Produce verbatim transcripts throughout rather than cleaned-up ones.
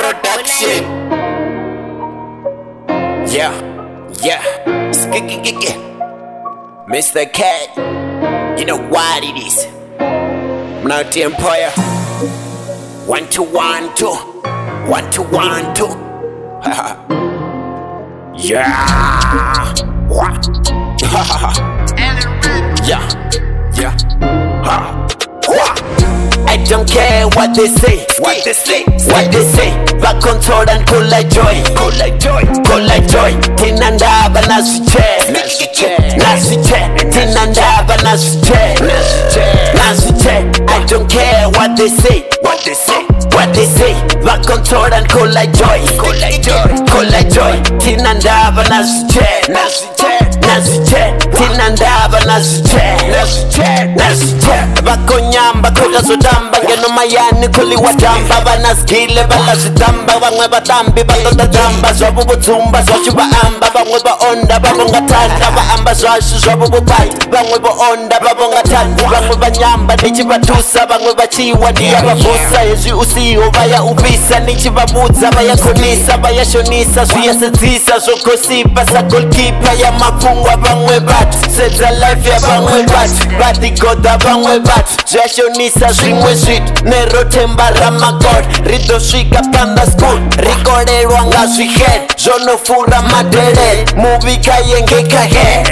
Production. Yeah, yeah. Skikikiki. Mister Cat. You know what it is. Multi Empire. One two one two. One two one two. Yeah. What? Yeah. Yeah. Ha. I don't care what they say, what they say, what they say. Back control and cool like joy, cool like joy, cool like joy. Tinandaba nasuche, nasuche, nasuche. Tinandaba nasuche, nasuche, nasuche. I don't care what they say, what they say, what they say. Back control and cool like joy, cool like joy, cool like joy. Tinandaba nasuche, nasuche, nasuche. Tinandaba nasuche, nasuche, nasuche. Bakonyamba koda sodamba ngeno mayani kuli wadamba banaskile balazidamba bangwe batambi balonda damba zwabu butumba zwachu baamba bangwe baonda babonga tanda baamba zwashu zwabu bubai bangwe baonda babonga tanda bangwe banyamba nichi batusa bangwe bachiwa ndiya babusa yezi usiyo baya ubisa nichi babuza baya konisa baya shonisa zwiya setsisa zokosipa sa goalkeeper ya mafungwa bangwe bat setsa life ya bangwe bat bati goda bangwe bat zwashonisa zwimwe shit nero temba ramagod rido swika panda school rikorerwa nga zwihead zonofura madele muvika yengeka he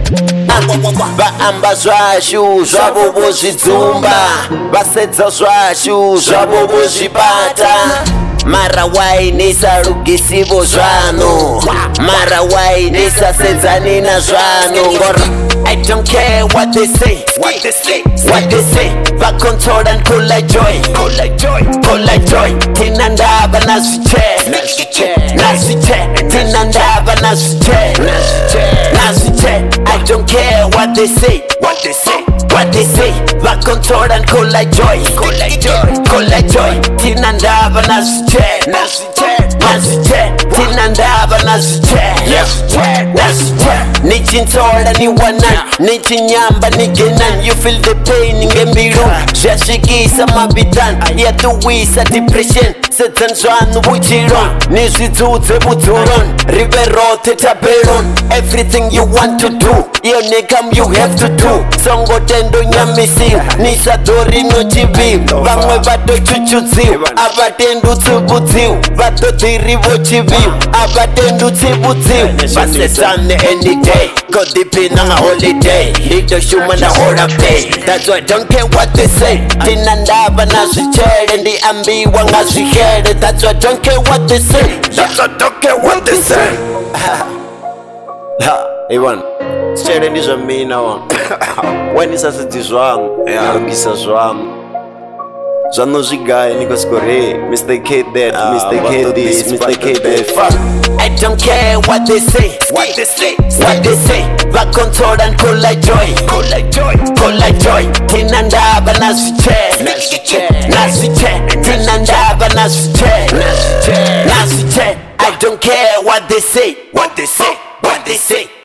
baamba zwashu zwavo vozvidzumba vasedza zvashu zvavo vozvibata mara wainisa rugisivo zvano mara wainisa sedzani na zvano ngora I don't care what they say, what they say, what they say. Back control and cool like joy, cool like joy, cool like joy. Tinandaba nasuche, nasuche, nasuche. Tinandaba nasuche, nasuche, nasuche. I don't care what they say, what they say, what they say. Back control and cool like joy, cool like joy, cool like joy. Tinandaba nasuche, nasuche, nasuche. Tinandaba nasuche, nasuche, nasuche. Nichintola ni wana, nichinyamba nigenan. You feel the pain ngemiru, shashikisa mabitan. Yatuwisa depression, setanzwan wuchiron. Nizitute buturon, riverote taberon. Everything you want to do, yo nekam you have to do. Songo tendo nyamisi, nisadori no chibi. Bangwe bato chuchuziu, abatendu tsubuziu. Bato dirivo chibiu, abatendu tsibuziu. Basetane any day, go deep in on a holiday. Need the human a order pay. That's why I don't care what they say. Tinandaba nasuche, and the ambi wanga head. That's why I don't care what they say. That's why I don't care what they say. Ha, Ivan. Straight in this one me now. When is that this wrong? Yeah, Gisa wrong. Zano Zigai, Nikos Kore, Mister K dead, Mister K this, Mister K that. Fuck. I don't care what they say, what they say, what they say. Back control and cool like joy, cool like joy, cool like joy. Tinandaba nasuche, nasuche, nasuche. Tinandaba nasuche, nasuche, nasuche. I don't care what they say, what they say, what they say.